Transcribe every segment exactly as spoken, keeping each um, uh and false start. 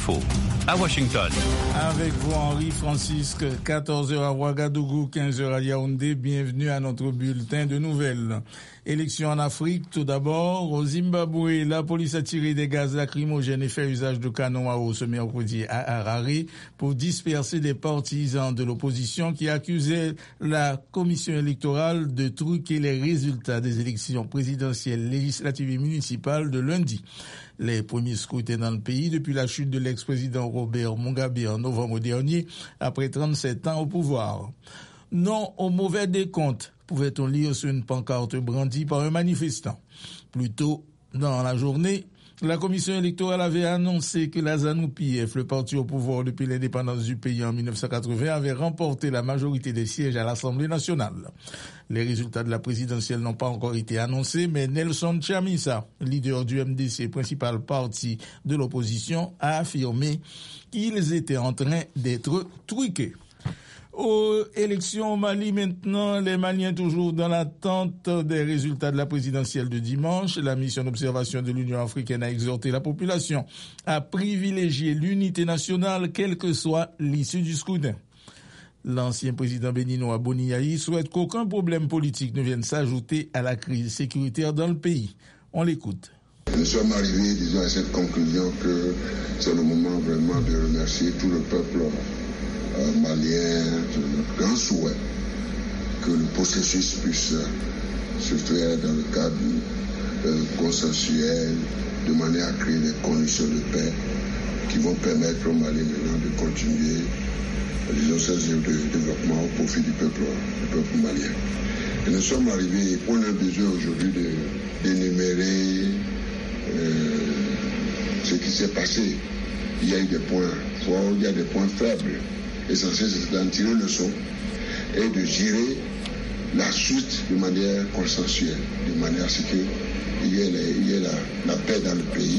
l'info à Washington. Avec vous, Henri Francisque, quatorze heures à Ouagadougou, quinze heures à Yaoundé. Bienvenue à notre bulletin de nouvelles. Élections en Afrique, tout d'abord. Au Zimbabwe, la police a tiré des gaz lacrymogènes et fait usage de canons à eau ce mercredi à Harare pour disperser des partisans de l'opposition qui accusaient la commission électorale de truquer les résultats des élections présidentielles, législatives et municipales de lundi. Les premiers scrutins dans le pays depuis la chute de l'ex-président Robert Mugabe en novembre dernier, après trente-sept ans au pouvoir. Non au mauvais décompte, pouvait-on lire sur une pancarte brandie par un manifestant. Plus tôt dans la journée, la commission électorale avait annoncé que la ZANU-P F, le parti au pouvoir depuis l'indépendance du pays en dix-neuf cent quatre-vingts, avait remporté la majorité des sièges à l'Assemblée nationale. Les résultats de la présidentielle n'ont pas encore été annoncés, mais Nelson Chamisa, leader du M D C, principal parti de l'opposition, a affirmé qu'ils étaient en train d'être truqués. Aux élections au Mali maintenant, les Maliens toujours dans l'attente des résultats de la présidentielle de dimanche. La mission d'observation de l'Union africaine a exhorté la population à privilégier l'unité nationale, quelle que soit l'issue du scrutin. L'ancien président béninois Boni Yayi souhaite qu'aucun problème politique ne vienne s'ajouter à la crise sécuritaire dans le pays. On l'écoute. Nous sommes arrivés, disons, à cette conclusion que c'est le moment vraiment de remercier tout le peuple Euh, malien, notre grand souhait que le processus puisse se faire dans le cadre euh, consensuel, de manière à créer des conditions de paix qui vont permettre au Mali maintenant de continuer, disons, ses œuvres de développement au profit du peuple, du peuple malien. Et nous sommes arrivés, on a besoin aujourd'hui de, d'énumérer euh, ce qui s'est passé. Il y a eu des points forts, il y a des points faibles. L'essentiel, c'est d'en tirer le son et de gérer la suite de manière consensuelle, de manière à ce qu'il y ait, les, il y ait la, la paix dans le pays.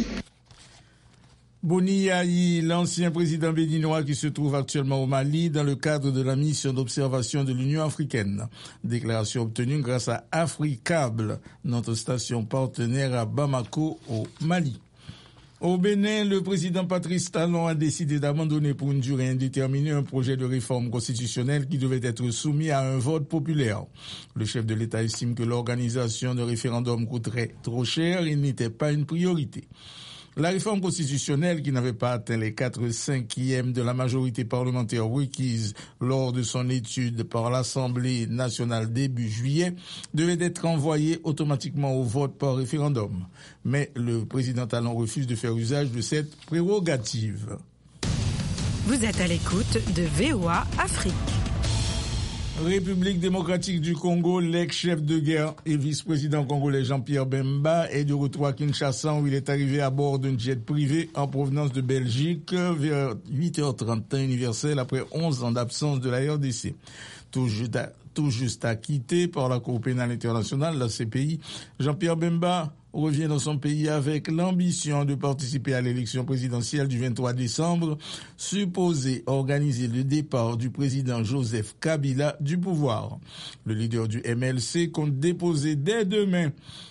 Boni Yayi, l'ancien président béninois qui se trouve actuellement au Mali dans le cadre de la mission d'observation de l'Union africaine. Déclaration obtenue grâce à Africable, notre station partenaire à Bamako au Mali. Au Bénin, le président Patrice Talon a décidé d'abandonner pour une durée indéterminée un projet de réforme constitutionnelle qui devait être soumis à un vote populaire. Le chef de l'État estime que l'organisation de référendum coûterait trop cher et n'était pas une priorité. La réforme constitutionnelle, qui n'avait pas atteint les quatre cinquièmes de la majorité parlementaire requise lors de son étude par l'Assemblée nationale début juillet, devait être envoyée automatiquement au vote par référendum. Mais le président Talon refuse de faire usage de cette prérogative. Vous êtes à l'écoute de V O A Afrique. République démocratique du Congo, l'ex-chef de guerre et vice-président congolais Jean-Pierre Bemba est de retour à Kinshasa où il est arrivé à bord d'un jet privé en provenance de Belgique vers huit heures trente temps universel après onze ans d'absence de la R D C. Tout juste, à, tout juste acquitté par la Cour pénale internationale, la C P I, Jean-Pierre Bemba revient dans son pays avec l'ambition de participer à l'élection présidentielle du vingt-trois décembre, supposée organiser le départ du président Joseph Kabila du pouvoir. Le leader du M L C compte déposer dès demain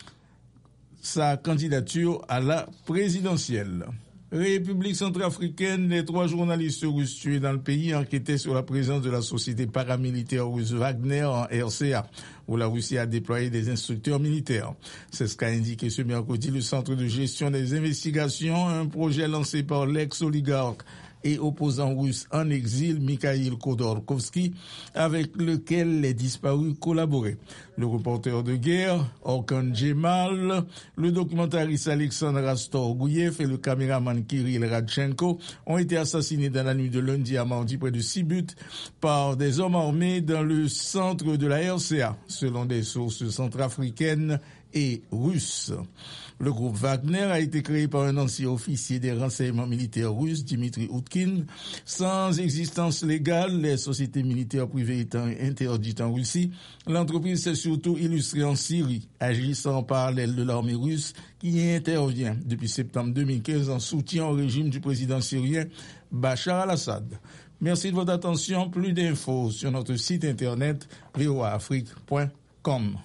sa candidature à la présidentielle. République centrafricaine, les trois journalistes russes tués dans le pays enquêtaient sur la présence de la société paramilitaire russe Wagner en R C A, où la Russie a déployé des instructeurs militaires. C'est ce qu'a indiqué ce mercredi le Centre de gestion des investigations, un projet lancé par l'ex-oligarque et opposant russe en exil Mikhail Khodorkovsky, avec lequel les disparus collaboraient. Le reporter de guerre, Orkan Djemal, le documentariste Alexandre Rastor-Gouyev et le caméraman Kirill Radchenko ont été assassinés dans la nuit de lundi à mardi près de Sibut par des hommes armés dans le centre de la R C A, selon des sources centrafricaines et russes. Le groupe Wagner a été créé par un ancien officier des renseignements militaires russes, Dimitri Utkin. Sans existence légale, les sociétés militaires privées étant interdites en Russie, l'entreprise s'est surtout illustrée en Syrie, agissant en parallèle de l'armée russe qui intervient depuis septembre deux mille quinze en soutien au régime du président syrien Bachar al-Assad. Merci de votre attention. Plus d'infos sur notre site internet v o a afrique point com.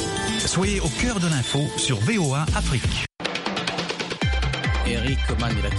Soyez au cœur de l'info sur V O A Afrique. Eric Manila